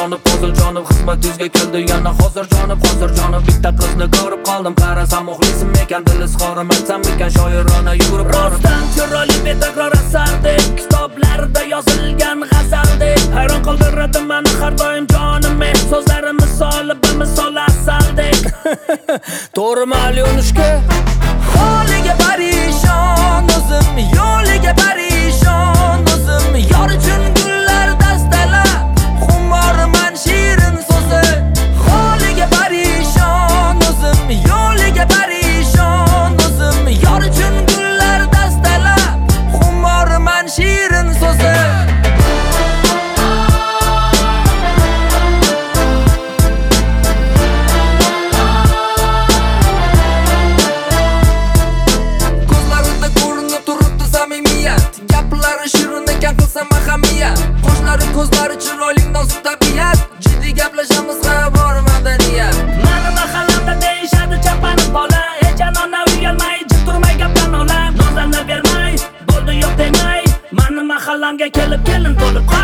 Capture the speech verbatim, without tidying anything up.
jonim, hozir jonim xizmatingizga keldi yana hozir jonim, hozir jonim bitta qizni ko'rib qoldim, qarasam muxlisim ekan, dil izhorim aytsam ekan, shoirona yugurib borib rostdan chiroyli betakror asardek, kitoblarda yozilgan g'azaldek hayron qoldiradi meni har doim jonim, so'zlari misoli bamisol asaldek. To'g'rimi Alyonushka? Holiga parishon o'zim, yo'liga parishon o'zim, yor uchun gullar dastalab, xumorman shirin so'zi. Holiga parishon o'zim, yo'liga parishon o'zim, yor uchun gullar dastalab, xumorman shirin so'zi. Gaplari shirin ekan qilsam ahamiyat, qoshlari ko'zlari chiroyli nozik tabiat, jiddiy gaplashamiz ha bor madaniyat. Mani mahallamda deyishadi chapanib bola, hech anona uyalmay jim turmay gapdan ola, nozlanib bermay bo'ldi yo'q demay, mani mahallamga kelib kelin to'lib